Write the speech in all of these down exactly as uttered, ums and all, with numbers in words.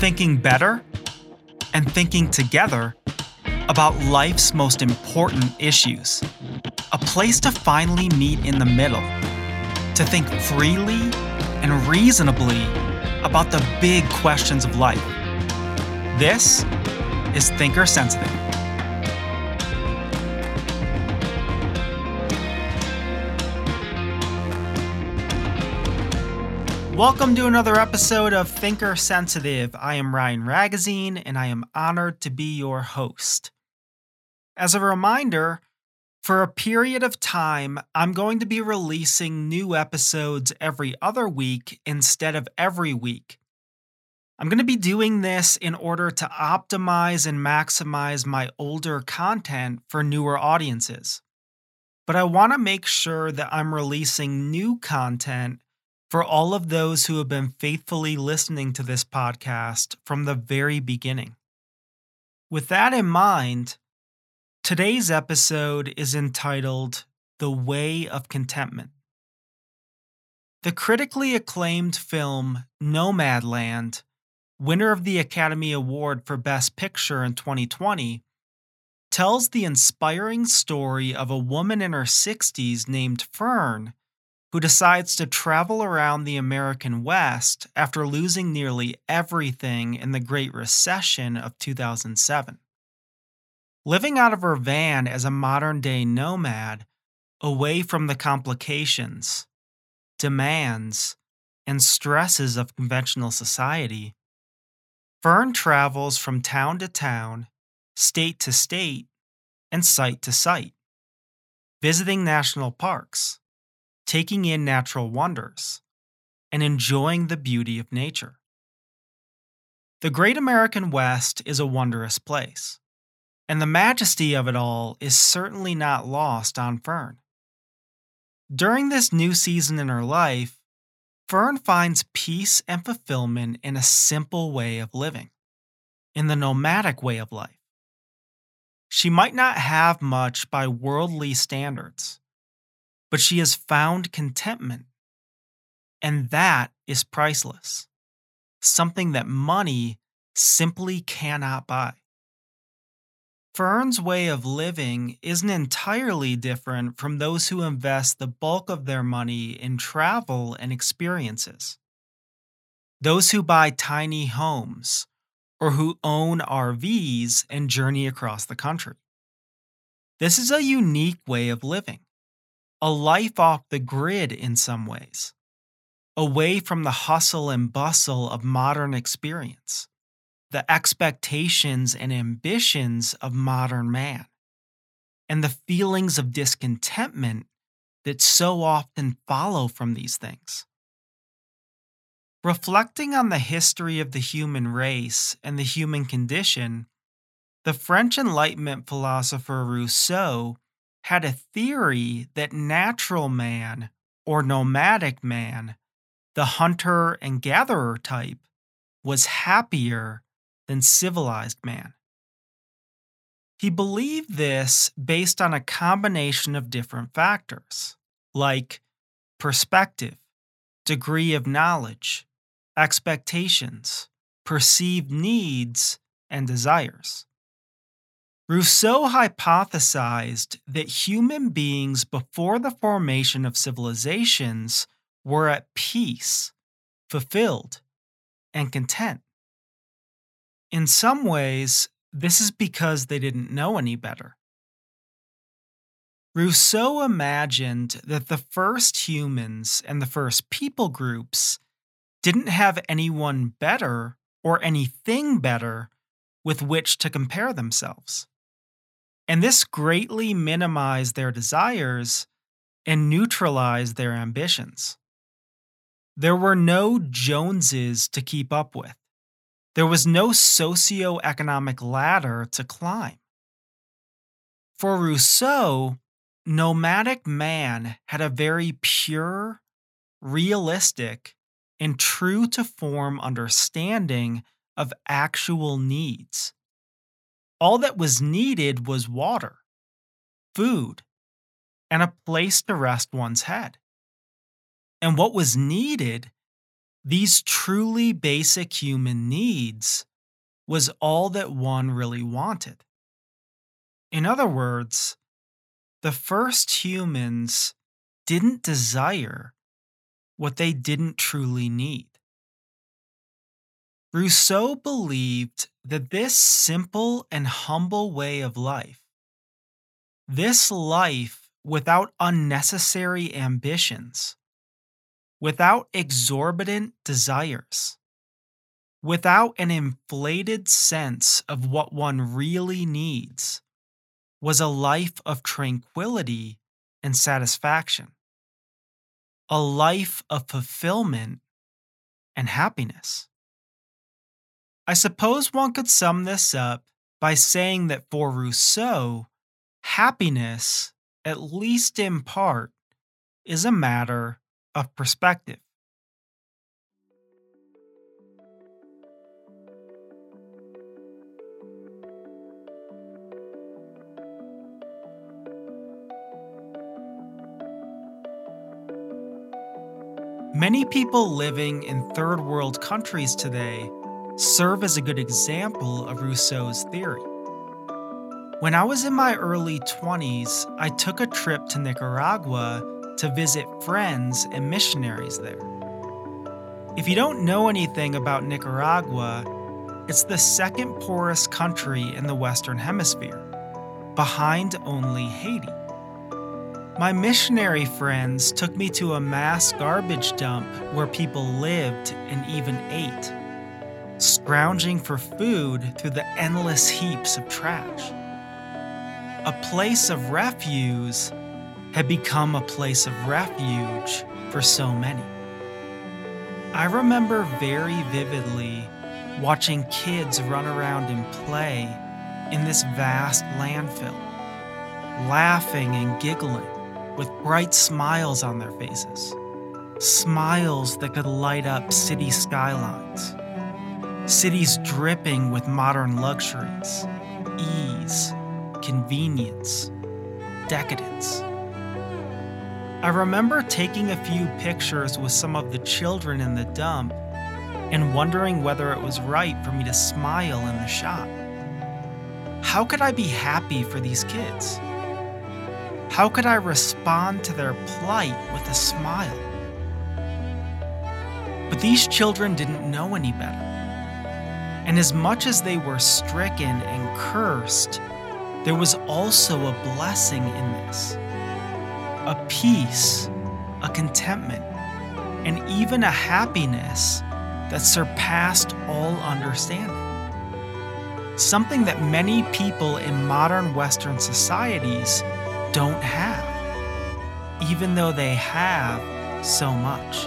thinking better and thinking together about life's most important issues. A place to finally meet in the middle, to think freely and reasonably about the big questions of life. This is Thinker Sensitive. Welcome to another episode of Thinker Sensitive. I am Ryan Ragazine, and I am honored to be your host. As a reminder, for a period of time, I'm going to be releasing new episodes every other week instead of every week. I'm going to be doing this in order to optimize and maximize my older content for newer audiences. But I want to make sure that I'm releasing new content for all of those who have been faithfully listening to this podcast from the very beginning. With that in mind, today's episode is entitled The Way of Contentment. The critically acclaimed film Nomadland, winner of the Academy Award for Best Picture in twenty twenty, tells the inspiring story of a woman in her sixties named Fern who decides to travel around the American West after losing nearly everything in the Great Recession of two thousand seven. Living out of her van as a modern-day nomad, away from the complications, demands, and stresses of conventional society, Fern travels from town to town, state to state, and site to site, visiting national parks, taking in natural wonders, and enjoying the beauty of nature. The Great American West is a wondrous place, and the majesty of it all is certainly not lost on Fern. During this new season in her life, Fern finds peace and fulfillment in a simple way of living, in the nomadic way of life. She might not have much by worldly standards, but she has found contentment, and that is priceless, something that money simply cannot buy. Fern's way of living isn't entirely different from those who invest the bulk of their money in travel and experiences. Those who buy tiny homes or who own R Vs and journey across the country. This is a unique way of living. A life off the grid in some ways, away from the hustle and bustle of modern experience, the expectations and ambitions of modern man, and the feelings of discontentment that so often follow from these things. Reflecting on the history of the human race and the human condition, the French Enlightenment philosopher Rousseau had a theory that natural man, or nomadic man, the hunter and gatherer type, was happier than civilized man. He believed this based on a combination of different factors, like perspective, degree of knowledge, expectations, perceived needs, and desires. Rousseau hypothesized that human beings before the formation of civilizations were at peace, fulfilled, and content. In some ways, this is because they didn't know any better. Rousseau imagined that the first humans and the first people groups didn't have anyone better or anything better with which to compare themselves. And this greatly minimized their desires and neutralized their ambitions. There were no Joneses to keep up with. There was no socioeconomic ladder to climb. For Rousseau, nomadic man had a very pure, realistic, and true to form understanding of actual needs. All that was needed was water, food, and a place to rest one's head. And what was needed These truly basic human needs was all that one really wanted. In other words, the first humans didn't desire what they didn't truly need. Rousseau believed that this simple and humble way of life, this life without unnecessary ambitions, without exorbitant desires, without an inflated sense of what one really needs, was a life of tranquility and satisfaction, a life of fulfillment and happiness. I suppose one could sum this up by saying that for Rousseau, happiness, at least in part, is a matter of perspective. Many people living in third world countries today serve as a good example of Rousseau's theory. When I was in my early twenties, I took a trip to Nicaragua to visit friends and missionaries there. If you don't know anything about Nicaragua, it's the second poorest country in the Western Hemisphere, behind only Haiti. My missionary friends took me to a mass garbage dump where people lived and even ate, scrounging for food through the endless heaps of trash. A place of refuse had become a place of refuge for so many. I remember very vividly watching kids run around and play in this vast landfill, laughing and giggling with bright smiles on their faces, smiles that could light up city skylines, cities dripping with modern luxuries, ease, convenience, decadence. I remember taking a few pictures with some of the children in the dump and wondering whether it was right for me to smile in the shot. How could I be happy for these kids? How could I respond to their plight with a smile? But these children didn't know any better. And as much as they were stricken and cursed, there was also a blessing in this. A peace, a contentment, and even a happiness that surpassed all understanding. Something that many people in modern Western societies don't have, even though they have so much.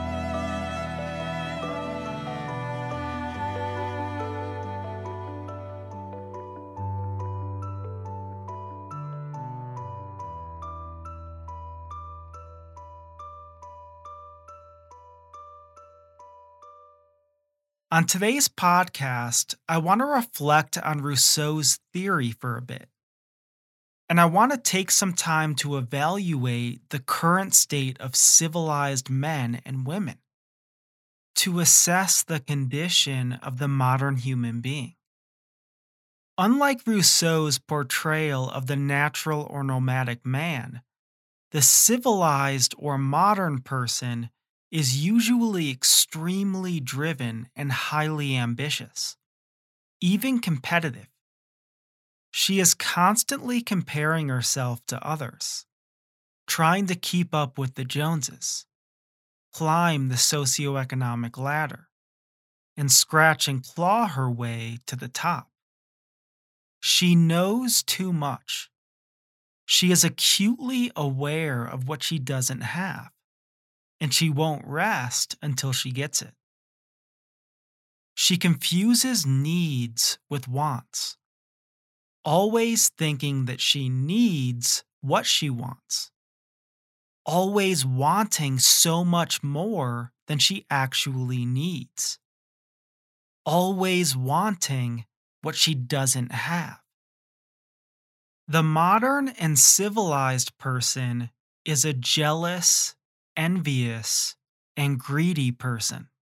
On today's podcast, I want to reflect on Rousseau's theory for a bit. And I want to take some time to evaluate the current state of civilized men and women, to assess the condition of the modern human being. Unlike Rousseau's portrayal of the natural or nomadic man, the civilized or modern person is usually extremely driven and highly ambitious, even competitive. She is constantly comparing herself to others, trying to keep up with the Joneses, climb the socioeconomic ladder, and scratch and claw her way to the top. She knows too much. She is acutely aware of what she doesn't have, and she won't rest until she gets it. She confuses needs with wants, always thinking that she needs what she wants, always wanting so much more than she actually needs, always wanting what she doesn't have. The modern and civilized person is a jealous, envious, and greedy person.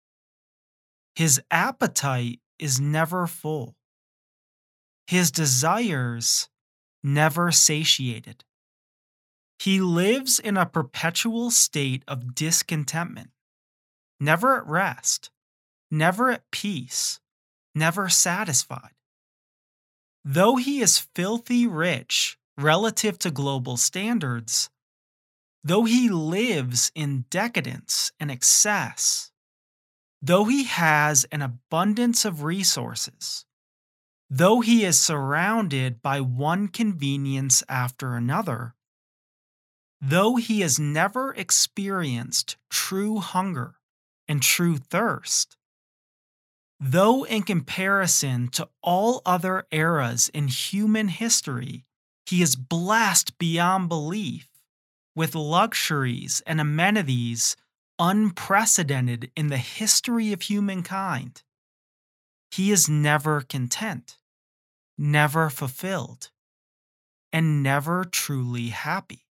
His appetite is never full, his desires never satiated. He lives in a perpetual state of discontentment, never at rest, never at peace, never satisfied. Though he is filthy rich relative to global standards, though he lives in decadence and excess, though he has an abundance of resources, though he is surrounded by one convenience after another, though he has never experienced true hunger and true thirst, though in comparison to all other eras in human history, he is blessed beyond belief with luxuries and amenities unprecedented in the history of humankind, he is never content, never fulfilled, and never truly happy.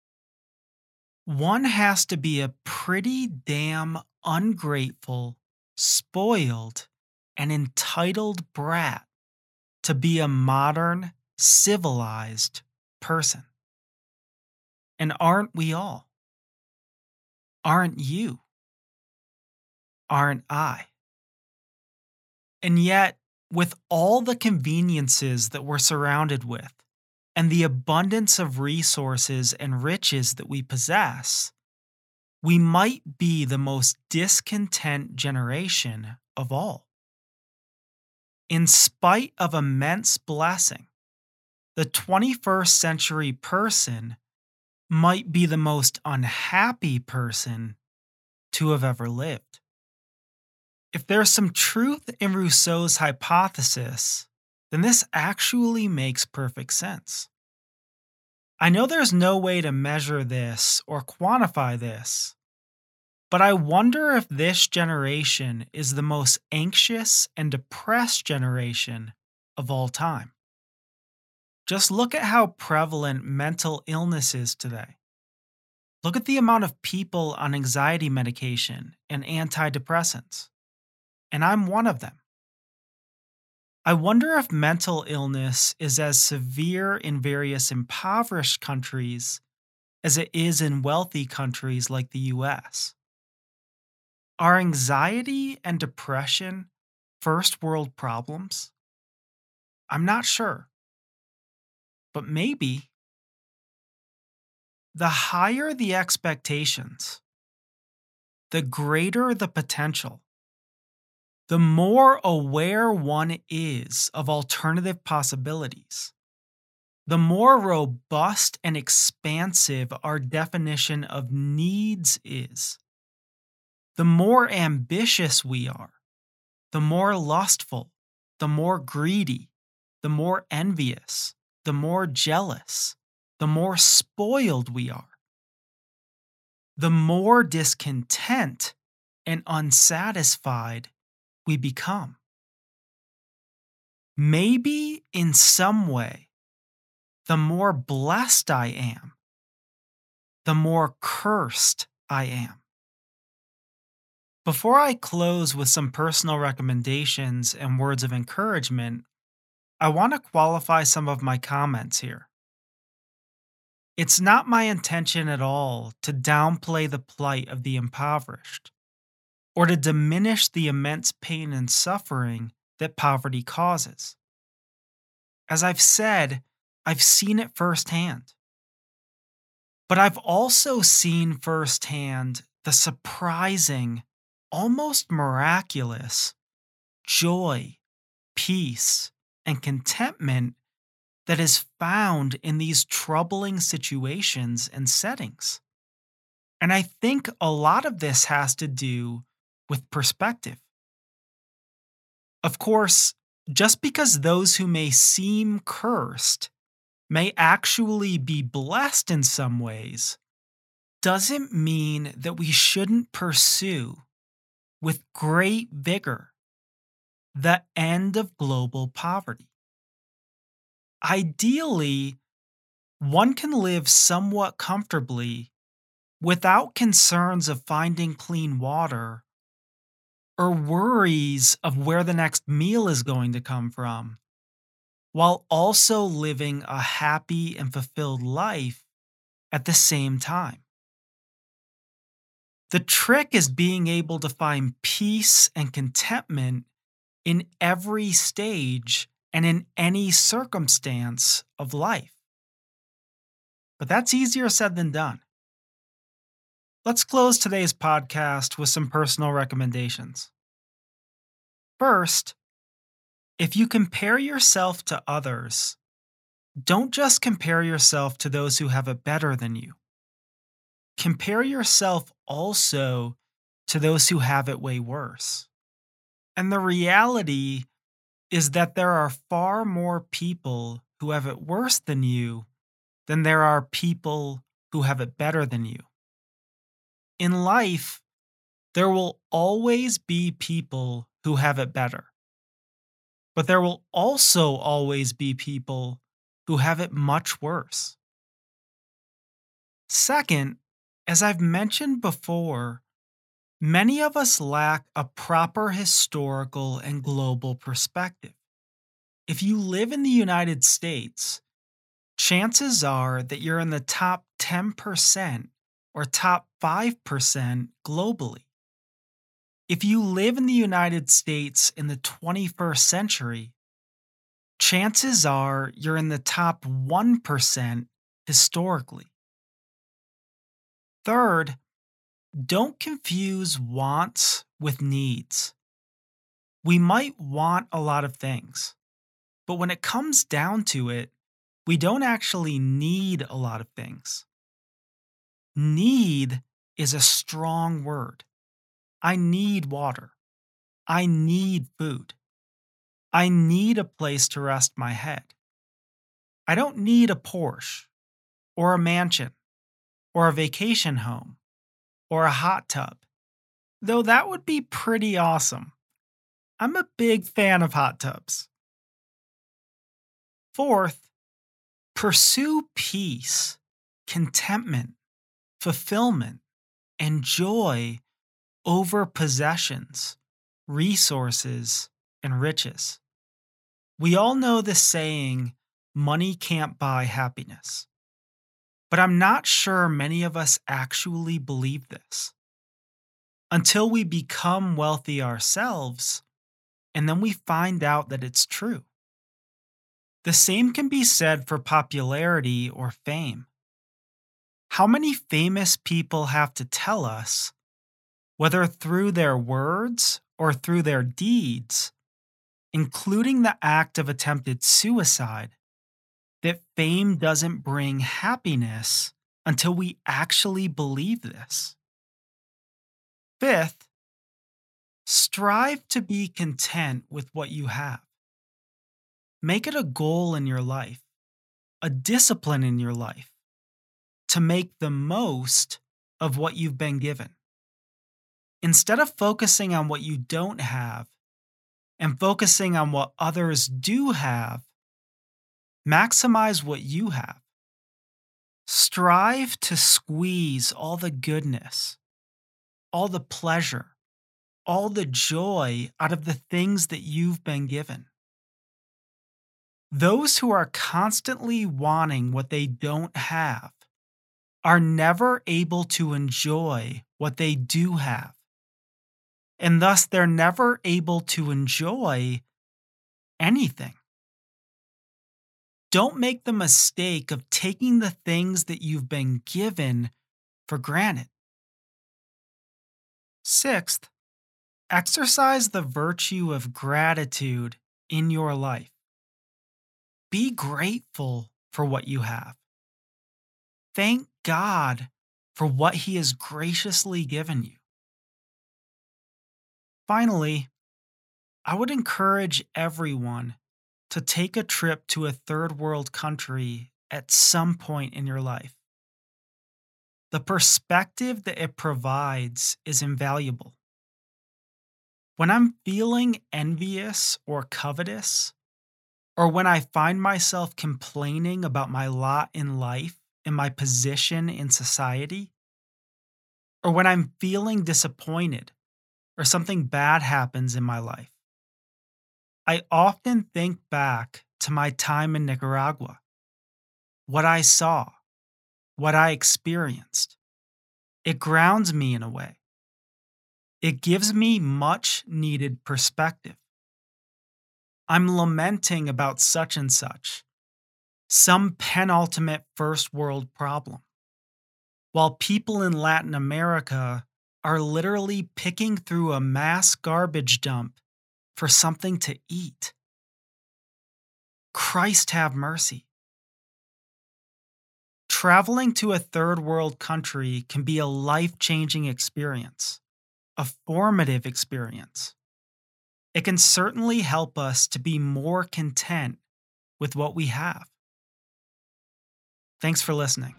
One has to be a pretty damn ungrateful, spoiled, and entitled brat to be a modern, civilized person. And aren't we all? Aren't you? Aren't I? And yet, with all the conveniences that we're surrounded with, and the abundance of resources and riches that we possess, we might be the most discontent generation of all. In spite of immense blessing, the twenty-first century person might be the most unhappy person to have ever lived. If there's some truth in Rousseau's hypothesis, then this actually makes perfect sense. I know there's no way to measure this or quantify this, but I wonder if this generation is the most anxious and depressed generation of all time. Just look at how prevalent mental illness is today. Look at the amount of people on anxiety medication and antidepressants. And I'm one of them. I wonder if mental illness is as severe in various impoverished countries as it is in wealthy countries like the U S. Are anxiety and depression first world problems? I'm not sure. But maybe. The higher the expectations, the greater the potential. The more aware one is of alternative possibilities, the more robust and expansive our definition of needs is. The more ambitious we are, the more lustful, the more greedy, the more envious, the more jealous, the more spoiled we are. The more discontent and unsatisfied we become. Maybe in some way, the more blessed I am, the more cursed I am. Before I close with some personal recommendations and words of encouragement, I want to qualify some of my comments here. It's not my intention at all to downplay the plight of the impoverished, or to diminish the immense pain and suffering that poverty causes. As I've said, I've seen it firsthand. But I've also seen firsthand the surprising, almost miraculous joy, peace, and contentment that is found in these troubling situations and settings. And I think a lot of this has to do with perspective. Of course, just because those who may seem cursed may actually be blessed in some ways, doesn't mean that we shouldn't pursue with great vigor the end of global poverty. Ideally, one can live somewhat comfortably without concerns of finding clean water or worries of where the next meal is going to come from, while also living a happy and fulfilled life at the same time. The trick is being able to find peace and contentment in every stage and in any circumstance of life. But that's easier said than done. Let's close today's podcast with some personal recommendations. First, if you compare yourself to others, don't just compare yourself to those who have it better than you. Compare yourself also to those who have it way worse. And the reality is that there are far more people who have it worse than you than there are people who have it better than you. In life, there will always be people who have it better. But there will also always be people who have it much worse. Second, as I've mentioned before, many of us lack a proper historical and global perspective. If you live in the United States, chances are that you're in the top ten percent or top five percent globally. If you live in the United States in the twenty-first century, chances are you're in the top one percent historically. Third, don't confuse wants with needs. We might want a lot of things, but when it comes down to it, we don't actually need a lot of things. Need is a strong word. I need water. I need food. I need a place to rest my head. I don't need a Porsche, or a mansion, or a vacation home, or a hot tub, though that would be pretty awesome. I'm a big fan of hot tubs. Fourth, pursue peace, contentment, fulfillment, and joy over possessions, resources, and riches. We all know the saying, money can't buy happiness. But I'm not sure many of us actually believe this. Until we become wealthy ourselves, and then we find out that it's true. The same can be said for popularity or fame. How many famous people have to tell us, whether through their words or through their deeds, including the act of attempted suicide, that fame doesn't bring happiness until we actually believe this? Fifth, strive to be content with what you have. Make it a goal in your life, a discipline in your life, to make the most of what you've been given. Instead of focusing on what you don't have and focusing on what others do have, maximize what you have. Strive to squeeze all the goodness, all the pleasure, all the joy out of the things that you've been given. Those who are constantly wanting what they don't have are never able to enjoy what they do have. And thus, they're never able to enjoy anything. Don't make the mistake of taking the things that you've been given for granted. Sixth, exercise the virtue of gratitude in your life. Be grateful for what you have. Thank God for what He has graciously given you. Finally, I would encourage everyone to take a trip to a third world country at some point in your life. The perspective that it provides is invaluable. When I'm feeling envious or covetous, or when I find myself complaining about my lot in life and my position in society, or when I'm feeling disappointed or something bad happens in my life, I often think back to my time in Nicaragua, what I saw, what I experienced. It grounds me in a way. It gives me much needed perspective. I'm lamenting about such and such, some penultimate first world problem, while people in Latin America are literally picking through a mass garbage dump for something to eat. Christ have mercy. Traveling to a third world country can be a life-changing experience, a formative experience. It can certainly help us to be more content with what we have. Thanks for listening.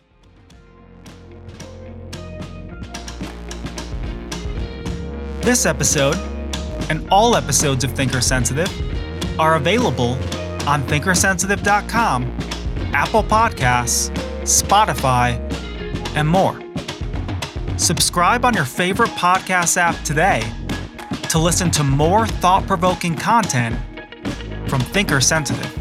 This episode, and all episodes of Thinker Sensitive, are available on thinker sensitive dot com, Apple Podcasts, Spotify, and more. Subscribe on your favorite podcast app today to listen to more thought-provoking content from Thinker Sensitive.